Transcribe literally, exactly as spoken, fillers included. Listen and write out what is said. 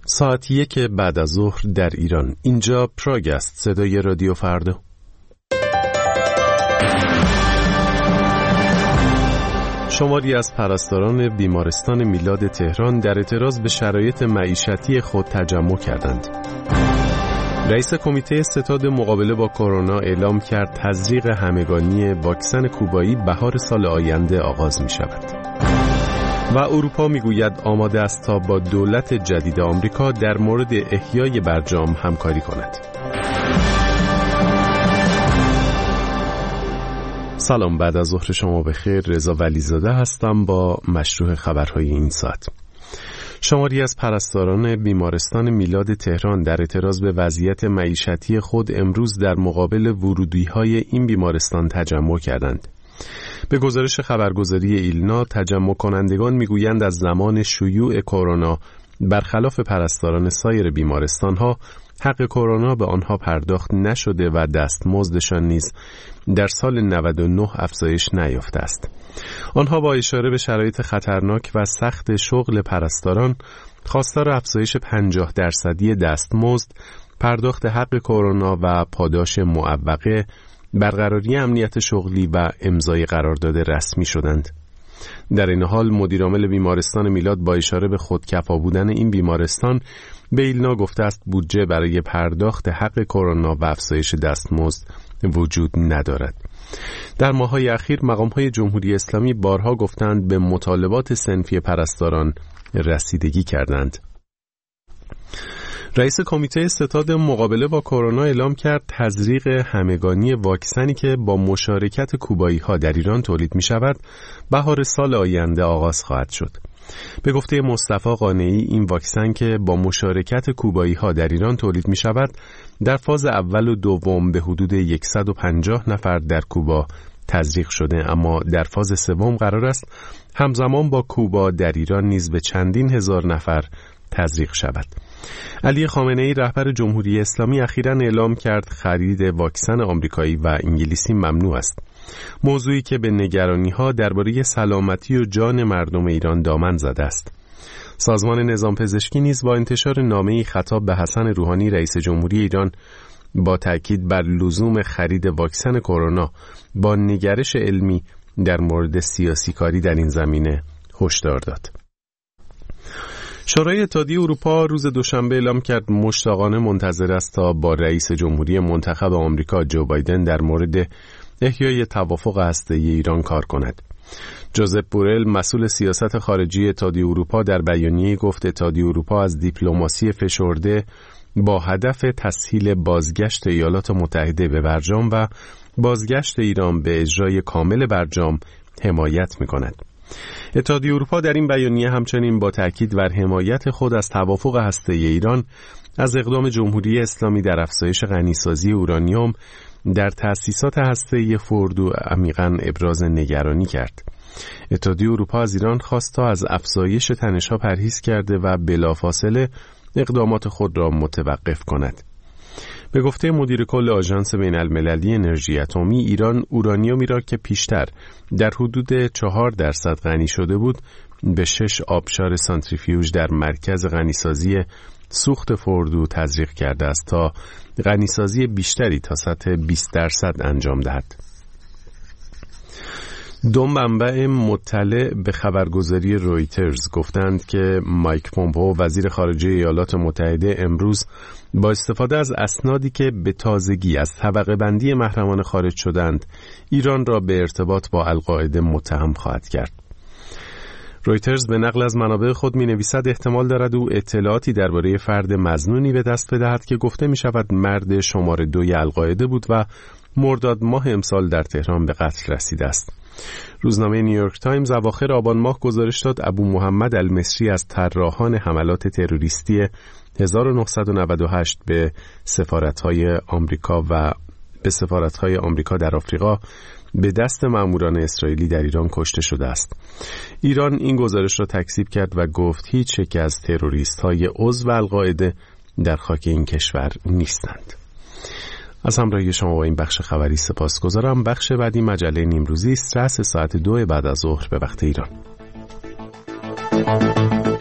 ساعت یک بعد از ظهر در ایران. اینجا پراگ است، صدای رادیو فردا. شماری از پرستاران بیمارستان میلاد تهران در اعتراض به شرایط معیشتی خود تجمع کردند. رئیس کمیته ستاد مقابله با کرونا اعلام کرد تزریق همگانی واکسن کوبایی بهار سال آینده آغاز می شود. و اروپا میگوید آماده است تا با دولت جدید آمریکا در مورد احیای برجام همکاری کند. سلام، بعد از ظهر شما بخیر. رضا ولیزاده هستم با مشروع خبرهای این ساعت. شماری از پرستاران بیمارستان میلاد تهران در اعتراض به وضعیت معیشتی خود امروز در مقابل ورودی‌های این بیمارستان تجمع کردند. به گزارش خبرگزاری ایلنا، تجمع کنندگان میگویند از زمان شیوع کرونا برخلاف پرستاران سایر بیمارستان‌ها حق کرونا به آنها پرداخت نشده و دستمزدشان نیز در سال نود و نه افزایش نیافته است. آنها با اشاره به شرایط خطرناک و سخت شغل پرستاران خواستار افزایش پنجاه درصدی دستمزد، پرداخت حق کرونا و پاداش معوقه، برقراری امنیت شغلی و امضای قرارداد رسمی شدند. در این حال مدیرعامل بیمارستان میلاد با اشاره به خودکفا بودن این بیمارستان به ایلنا گفته است بودجه برای پرداخت حق کرونا و افزایش دستمزد وجود ندارد. در ماه‌های اخیر مقام‌های جمهوری اسلامی بارها گفتند به مطالبات صنفی پرستاران رسیدگی کردند. رئیس کمیته ستاد مقابله با کرونا اعلام کرد تزریق همگانی واکسنی که با مشارکت کوبایی‌ها در ایران تولید می‌شود بهار سال آینده آغاز خواهد شد. به گفته مصطفی قانعی، این واکسن که با مشارکت کوبایی‌ها در ایران تولید می‌شود در فاز اول و دوم به حدود صد و پنجاه نفر در کوبا تزریق شده، اما در فاز سوم قرار است همزمان با کوبا در ایران نیز به چندین هزار نفر تزریق شود. علی خامنه‌ای رهبر جمهوری اسلامی اخیراً اعلام کرد خرید واکسن آمریکایی و انگلیسی ممنوع است، موضوعی که به نگرانی‌ها درباره سلامتی و جان مردم ایران دامن زده است. سازمان نظام پزشکی نیز با انتشار نامه‌ای خطاب به حسن روحانی رئیس جمهوری ایران با تاکید بر لزوم خرید واکسن کرونا با نگرش علمی در مورد سیاسی کاری در این زمینه هشدار داد. شورای اتحادیه اروپا روز دوشنبه اعلام کرد مشتاقانه منتظر است تا با رئیس جمهوری منتخب آمریکا جو بایدن در مورد احیای توافق هسته‌ای ایران کار کند. جوزپ بورل، مسئول سیاست خارجی اتحادیه اروپا، در بیانیه‌ای گفت اتحادیه اروپا از دیپلماسی فشرده با هدف تسهیل بازگشت ایالات متحده به برجام و بازگشت ایران به اجرای کامل برجام حمایت می‌کند. اتحادیه اروپا در این بیانیه همچنین با تأکید بر حمایت خود از توافق هسته‌ای ایران از اقدام جمهوری اسلامی در افزایش غنیسازی اورانیوم در تأسیسات هسته‌ای فوردو عمیقاً ابراز نگرانی کرد. اتحادیه اروپا از ایران خواست تا از افزایش تنش‌ها پرهیز کرده و بلافاصله اقدامات خود را متوقف کند. به گفته مدیر کل آژانس بین‌المللی انرژی اتمی، ایران اورانیومی را که پیشتر در حدود چهار درصد غنی شده بود به شش آبشار سانتریفیوژ در مرکز غنیسازی سوخت فوردو تزریق کرده است تا غنیسازی بیشتری تا سطح بیست درصد انجام دهد. دو منبع مطلع به خبرگزاری رویترز گفتند که مایک پومپئو وزیر خارجه ایالات متحده امروز با استفاده از اسنادی که به تازگی از طبقه بندی محرمان خارج شدند ایران را به ارتباط با القاعده متهم خواهد کرد. رویترز به نقل از منابع خود می نویسد احتمال دارد او اطلاعاتی درباره فرد مظنونی به دست بدهد که گفته می شود مرد شماره دوی القاعده بود و مرداد ماه امسال در تهران به قتل رسیده است. روزنامه نیویورک تایمز اواخر آبان ماه گزارش داد ابو محمد المصری از طراحان حملات تروریستی هزار و نهصد و نود و هشت به سفارت‌های آمریکا و به سفارت‌های آمریکا در آفریقا به دست ماموران اسرائیلی در ایران کشته شده است. ایران این گزارش را تکذیب کرد و گفت هیچ یک از تروریست‌های عضو القاعده در خاک این کشور نیستند. از همراهی شما با این بخش خبری سپاسگزارم. بخش بعدی مجله نیمروزی است، رأس ساعت دو بعد از ظهر به وقت ایران.